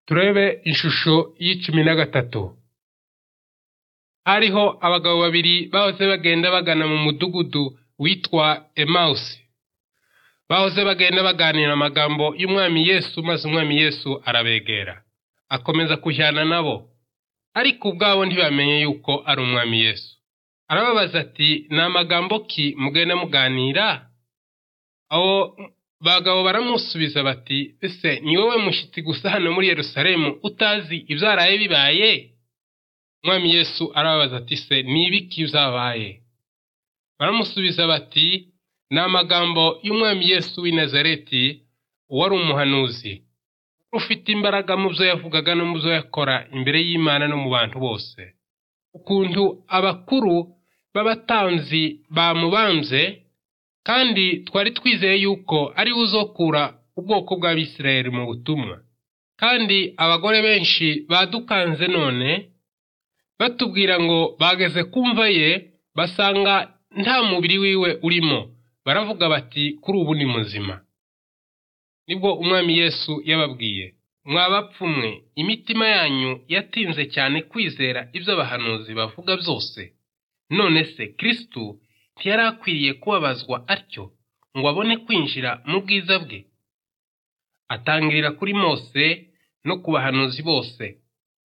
Turebe ishusho y'13. Hariho abagabo babiri bahoze bagenda bagana mu mudugudu witwa Emausi. Bahoze bagenda baganira amagambo y'Umwami Yesu, maze Umwami Yesu arabegera. Akomeza kujyana nabo. Ariko ubwabo ntibamenye yuko ari Umwami Yesu. Arababaza ati, "Ni amagambo ki mugenda muganira?" Abo bagabo baramusubiza bati, "Ese ni wowe mushyitsi gusa hano muri Yerusalemu utazi ibyaraye bibaye?" Umwami Yesu arababaza ati, "Se ni ibiki byabaye?" Baramusubiza bati, "Ni amagambo y'Umwami Yesu w'i Nazareti, wari umuhanuzi, ufite imbaraga mu byo yavugaga no mu byo yakora imbere y'Imana no mu bantu bose. Ukuntu abakuru b'abatanzi bamubambye, kandi twari twizeye yuko ari we uzokura ubwoko bw'Abisirayeli mu butumwa. Kandi abagore benshi badukanze none, batubwira ngo bageze kumva ye, basanga nta mubiri wiwe urimo. Baravuga bati, kuri ubu ni muzima." Nibwo Umwami Yesu yababwiye, "Mwa bapfu mwe, imitima yanyu yatinze cyane kwizera ibyo abahanuzi bavuga byose. None se Kristo ntiyari akwiriye kubabazwa atyo ngo abone kwinjira mu bwiza bwe? Atangirira kuri Mose no ku bahanuzi bose."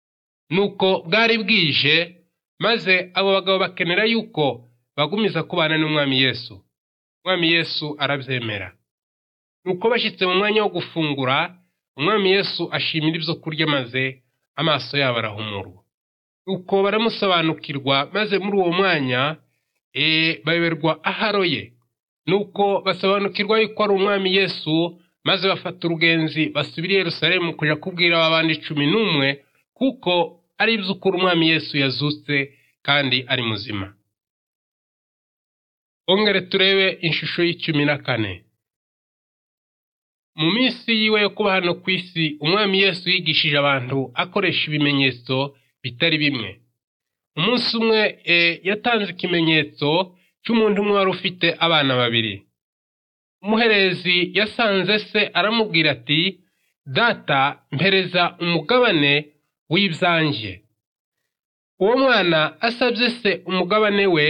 Nuko bwari bwije, maze abo bagabo bakenera yuko bagumiza kubana n'Umwami Yesu. Umwami Yesu arabyemera. Nuko bashyitse mu mwanya wo gufungura, Umwami Yesu ashimira ibyo kurya, maze amaso yabo arahumurwa. Nuko baramusobanukirwa, maze muri uwo mwanya bayoberwa aharoye. Nuko basobanukirwa yuko ari Umwami Yesu, maze bafata urugenzi basubira i Yerusalemu kujya kubwira abandi 11 kuko ari iby'ukuri Umwami Yesu yazutse kandi ari muzima. Ongere turebe ishusho y'14. Mu minsi yiwe yo kuba hano ku isi, Umwami Yesu yigishije abantu akoresha ibimenyetso bitari bimwe. Umunsi umwe yatanze ikimenyetso cy'umuntu umwe wari ufite abana babiri. Umuherezi yasanze se aramubwira ati, "Data, mpereza umugabane w'ibyanjye." Uwo mwana asabye se umugabane we,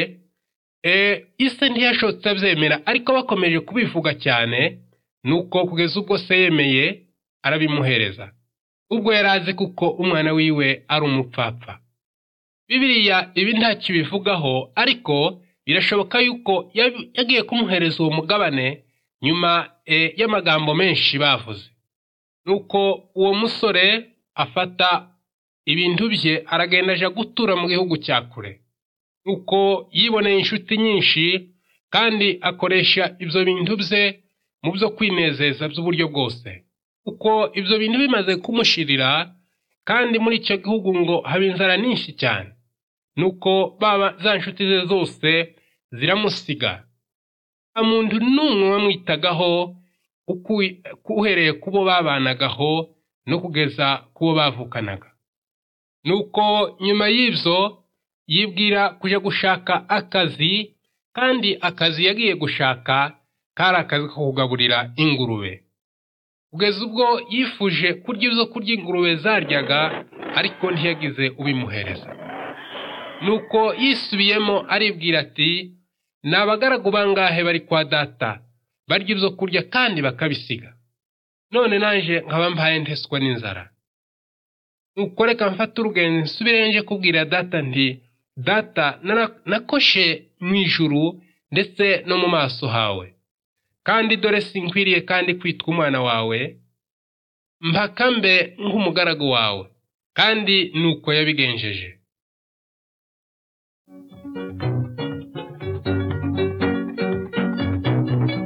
ise ntiyashotse abyemera, ariko bakomeje kubivuga cyane, nuko kugeza ubwo se yemeye arabimuhereza. Ubwo yari azi kuko umwana wiwe ari umupfapfa. Bibiliya ibi ntacyo bivugaho, ariko birashoboka yuko yagiye kumuhereza uwo mugabane nyuma y'amagambo menshi bavuze. Nuko uwo musore afata ibintu bye aragenda aja gutura mu gihugu cya kure. Nuko yiboneye inshuti nyinshi, kandi akoresha ibyo bintu bye mu byo kwinezeza by'uburyo bwose. Uko ibyo bintu bimaze kumushirira, kandi muri icyo gihugu ngo haba inzara nyinshi cyane. Nuko za nshuti ze zose ziramusiga. Nta muntu n'umwe wamwitagaho, uhereye ku bo babanagaho no kugeza ku bo bavukanaga. Nuko nyuma y'ibyo yibwira kujya gushaka akazi, kandi akazi yagiye gushaka kari akazi ko kugaburira ingurube. Kugeza ubwo yifuje kurya ibyo kurya ingurube zaryaga, ariko ntiyagize ubimuhereza. Nuko yisubiyemo aribwira ati, "Ni abagaragu bangahe bari kwa data barya ibyo kurya kandi bakabisiga? None naje nkaba mbaye nteswa n'inzara. Nuko reka mfate urugenzi nsubire nje kubwira data nti, Data, nakoshe mu ijuru ndetse no mu maso hawe. Kandi dore sinkwiriye kandi kwitwa umwana wawe, mpaka mbe nk'umugaragu wawe." Kandi nuko yabigenjeje.